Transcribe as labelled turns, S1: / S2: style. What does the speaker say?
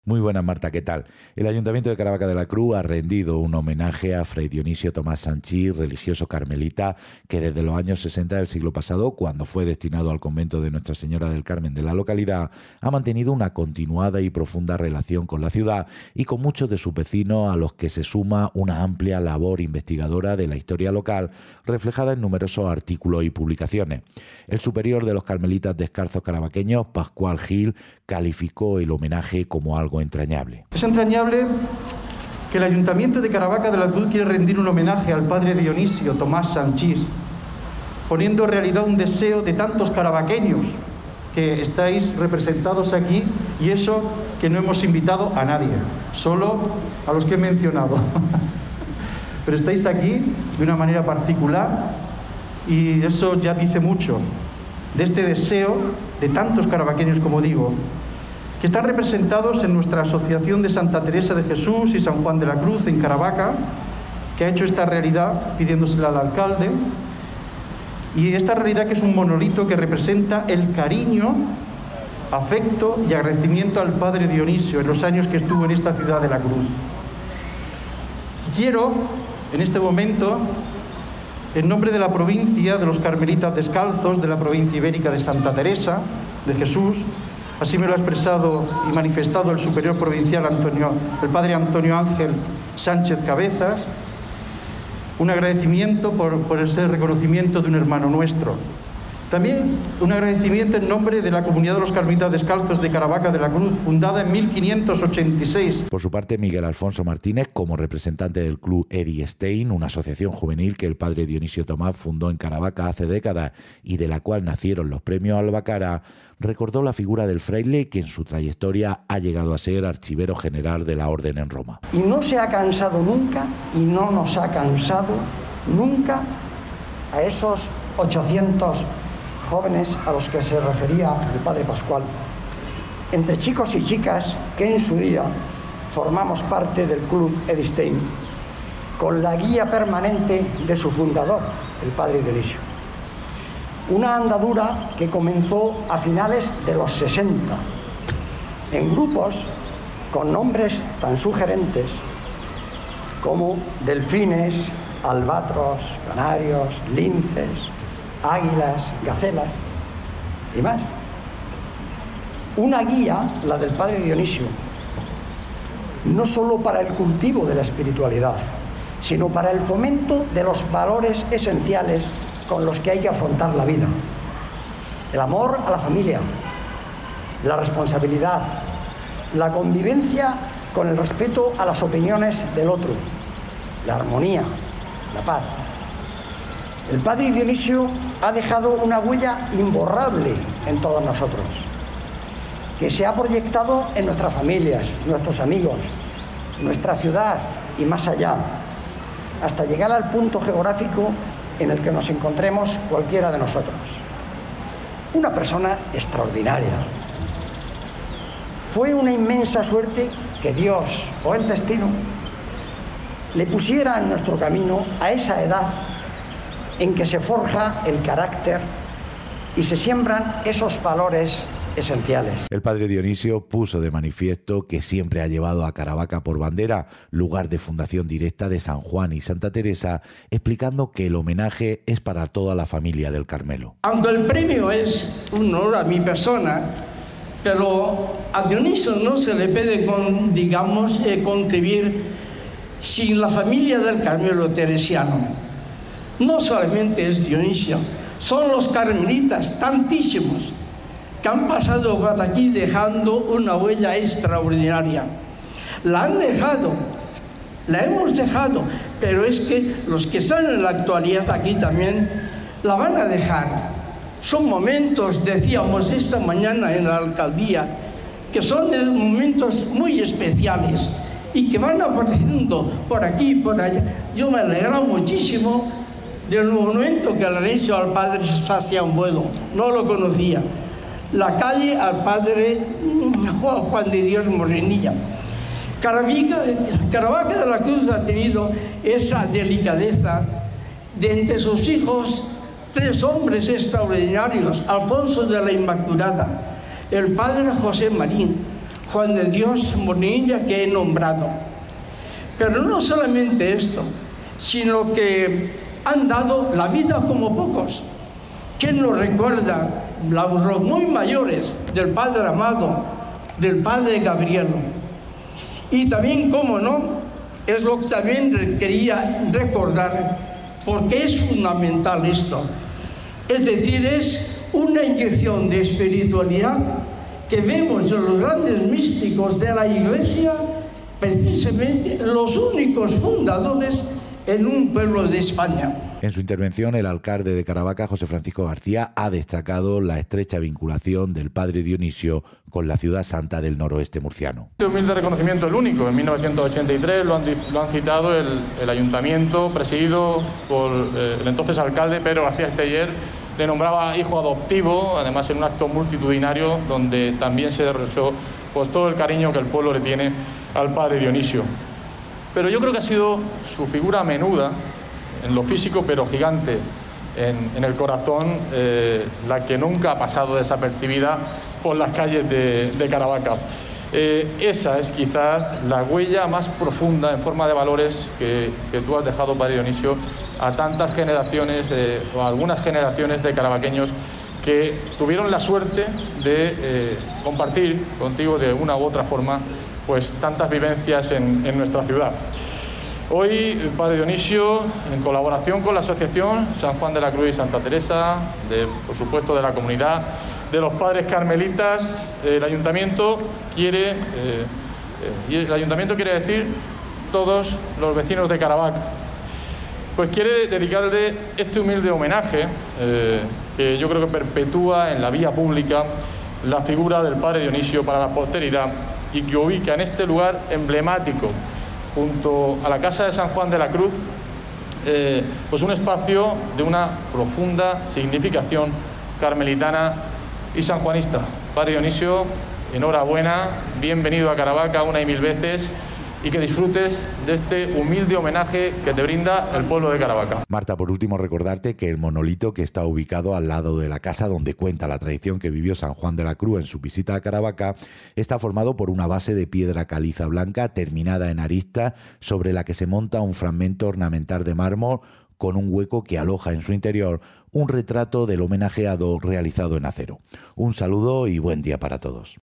S1: Muy buenas, Marta, ¿qué tal? El Ayuntamiento de Caravaca de la Cruz ha rendido un homenaje a Fray Dionisio Tomás Sanchís, religioso carmelita, que desde los años 60 del siglo pasado, cuando fue destinado al convento de Nuestra Señora del Carmen de la localidad, ha mantenido una continuada y profunda relación con la ciudad y con muchos de sus vecinos, a los que se suma una amplia labor investigadora de la historia local, reflejada en numerosos artículos y publicaciones. El superior de los carmelitas descalzos caravaqueños, Pascual Gil, calificó el homenaje como algo entrañable.
S2: Es entrañable que el Ayuntamiento de Caravaca de la Cruz quiere rendir un homenaje al padre Dionisio Tomás Sanchís, poniendo en realidad un deseo de tantos caravaqueños que estáis representados aquí, y eso que no hemos invitado a nadie, solo a los que he mencionado. Pero estáis aquí de una manera particular y eso ya dice mucho de este deseo de tantos caravaqueños, como digo, que están representados en nuestra Asociación de Santa Teresa de Jesús y San Juan de la Cruz en Caravaca, que ha hecho esta realidad pidiéndosela al alcalde, y esta realidad que es un monolito que representa el cariño, afecto y agradecimiento al padre Dionisio en los años que estuvo en esta ciudad de la Cruz. Quiero, en este momento, en nombre de la provincia de los Carmelitas Descalzos, de la provincia ibérica de Santa Teresa de Jesús, así me lo ha expresado y manifestado el superior provincial el padre Antonio Ángel Sánchez Cabezas, un agradecimiento por ese reconocimiento de un hermano nuestro. También un agradecimiento en nombre de la Comunidad de los Carmelitas Descalzos de Caravaca de la Cruz, fundada en 1586.
S1: Por su parte, Miguel Alfonso Martínez, como representante del Club Eddie Stein, una asociación juvenil que el padre Dionisio Tomás fundó en Caravaca hace décadas y de la cual nacieron los premios Albacara, recordó la figura del fraile, que en su trayectoria ha llegado a ser archivero general de la Orden en Roma.
S3: Y no se ha cansado nunca, y no nos ha cansado nunca a esos 800 jóvenes a los que se refería el padre Pascual, entre chicos y chicas que en su día formamos parte del Club Eddie Stein, con la guía permanente de su fundador, el padre Dionisio. Una andadura que comenzó a finales de los 60, en grupos con nombres tan sugerentes como delfines, albatros, canarios, linces, águilas, gacelas y más. Una guía, la del padre Dionisio, no solo para el cultivo de la espiritualidad, sino para el fomento de los valores esenciales con los que hay que afrontar la vida. El amor a la familia, la responsabilidad, la convivencia con el respeto a las opiniones del otro, la armonía, la paz. El padre Dionisio ha dejado una huella imborrable en todos nosotros, que se ha proyectado en nuestras familias, nuestros amigos, nuestra ciudad y más allá, hasta llegar al punto geográfico en el que nos encontremos cualquiera de nosotros. Una persona extraordinaria. Fue una inmensa suerte que Dios o el destino le pusiera en nuestro camino a esa edad en que se forja el carácter y se siembran esos valores esenciales.
S1: El padre Dionisio puso de manifiesto que siempre ha llevado a Caravaca por bandera, lugar de fundación directa de San Juan y Santa Teresa, explicando que el homenaje es para toda la familia del Carmelo.
S4: Aunque el premio es un honor a mi persona, pero a Dionisio no se le puede, concebir sin la familia del Carmelo teresiano. No solamente es Dionisio, son los carmelitas, tantísimos, que han pasado por aquí dejando una huella extraordinaria. La han dejado, la hemos dejado, pero es que los que están en la actualidad aquí también la van a dejar. Son momentos, decíamos esta mañana en la alcaldía, que son momentos muy especiales y que van apareciendo por aquí y por allá. Yo me alegro muchísimo del monumento que le han hecho al padre Sebastián Buedo, no lo conocía. La calle al padre Juan de Dios Morenilla. Caravaca de la Cruz ha tenido esa delicadeza de entre sus hijos 3 hombres extraordinarios: Alfonso de la Inmaculada, el padre José Marín, Juan de Dios Bonilla que he nombrado. Pero no solamente esto, sino que han dado la vida como pocos. ¿Quién nos recuerda los muy mayores del Padre Amado, del Padre Gabriel? Y también, cómo no, es lo que también quería recordar, porque es fundamental esto. Es decir, es una inyección de espiritualidad que vemos en los grandes místicos de la Iglesia, precisamente los únicos fundadores en un pueblo de España.
S1: En su intervención, el alcalde de Caravaca, José Francisco García, ha destacado la estrecha vinculación del padre Dionisio con la ciudad santa del noroeste murciano.
S5: Este humilde reconocimiento, el único, en 1983 lo han citado el ayuntamiento, presidido por el entonces alcalde Pedro García Esteller. Le nombraba hijo adoptivo, además en un acto multitudinario donde también se derrochó pues, todo el cariño que el pueblo le tiene al padre Dionisio. Pero yo creo que ha sido su figura menuda, en lo físico, pero gigante en el corazón, la que nunca ha pasado desapercibida por las calles de Caravaca. Esa es quizás la huella más profunda en forma de valores que tú has dejado, padre Dionisio, a tantas generaciones o a algunas generaciones de caravaqueños que tuvieron la suerte de compartir contigo de una u otra forma pues tantas vivencias en nuestra ciudad. Hoy, el padre Dionisio, en colaboración con la Asociación San Juan de la Cruz y Santa Teresa, por supuesto de la comunidad, de los padres carmelitas, el ayuntamiento quiere decir todos los vecinos de Caravaca, pues quiere dedicarle este humilde homenaje que yo creo que perpetúa en la vía pública la figura del padre Dionisio para la posteridad y que ubica en este lugar emblemático junto a la Casa de San Juan de la Cruz, pues un espacio de una profunda significación carmelitana y sanjuanista. Padre Dionisio, enhorabuena, bienvenido a Caravaca una y mil veces y que disfrutes de este humilde homenaje que te brinda el pueblo de Caravaca.
S1: Marta, por último, recordarte que el monolito que está ubicado al lado de la casa donde cuenta la tradición que vivió San Juan de la Cruz en su visita a Caravaca está formado por una base de piedra caliza blanca terminada en arista sobre la que se monta un fragmento ornamental de mármol con un hueco que aloja en su interior un retrato del homenajeado realizado en acero. Un saludo y buen día para todos.